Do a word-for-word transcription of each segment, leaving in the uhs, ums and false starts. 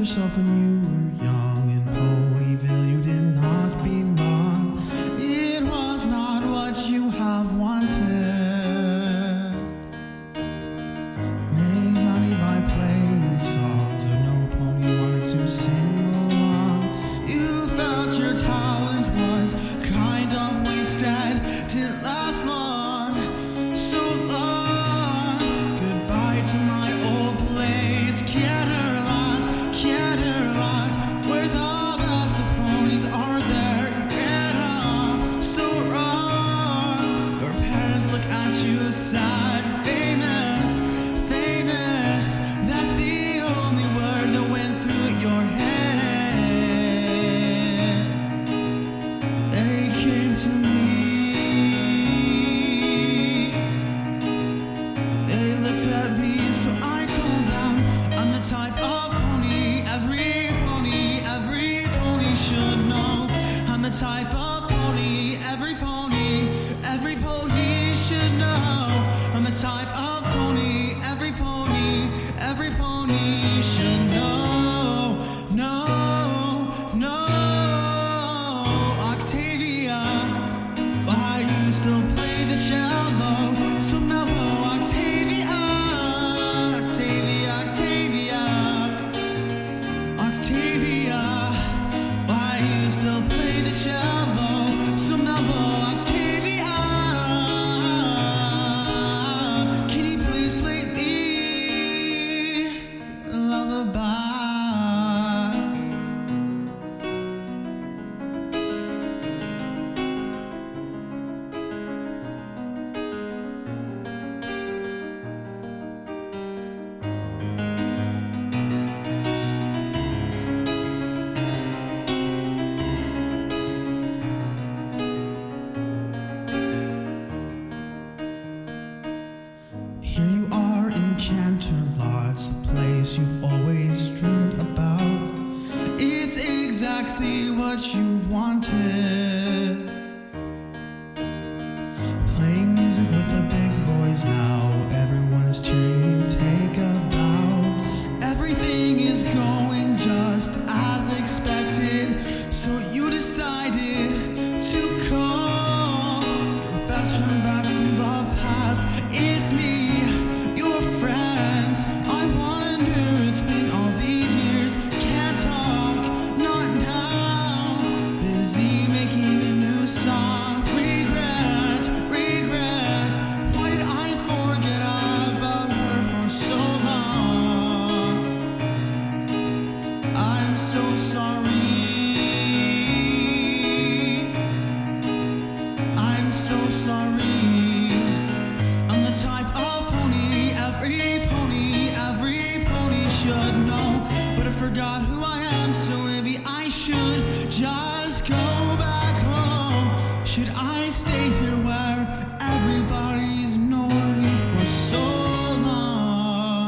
yourself when you were young in Ponyville. You did not belong. It was not what you have wanted. Made money by playing songs, but no pony wanted to sing along. You felt your talent was kind of wasted. Didn't last long, so long. Goodbye to my old place. Caterlot, Caterlot, where the best of ponies are there. You get off so wrong. Your parents look at you sad. Famous, famous, that's the only word that went through your head. They came to me, they looked at me, so I told them I'm the type of pony every pony, every pony should know. I'm the type of pony every pony, every pony should know. I'm the type of pony every pony, every pony should know. No, no, Octavia, why you still play the cello so mellow? Octavia, Octavia, Octavia, Octavia, why you still play the cello so mellow? Octavia, can you please play me a lullaby? Here you are in Canterlot's, the place you've always dreamed about. It's exactly what you wanted. Playing music with the big boys now. Everyone is cheering you, take a bow. Everything is going just as expected, so you decided to call your best friend back from the past. It's me, your friend. I wonder, it's been all these years. Can't talk, not now. Busy making a new song. Regret, regret. Why did I forget about her for so long? I'm so sorry. I'm so sorry. I'm the type of pony every pony, every pony should know. But I forgot who I am, so maybe I should just go back home. Should I stay here where everybody's known me for so long?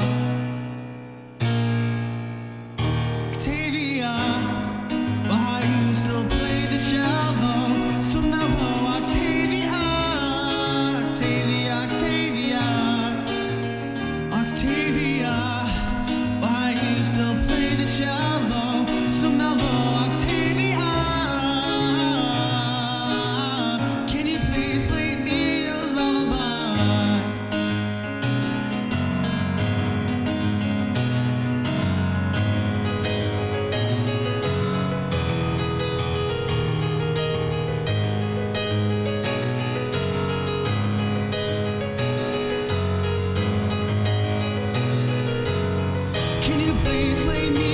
Octavia, why you still play the cello so mellow? Octavia, Octavia, Octavia, Octavia, why you still play the cello so mellow? Octavia, can you please play me a lullaby? Can you please play me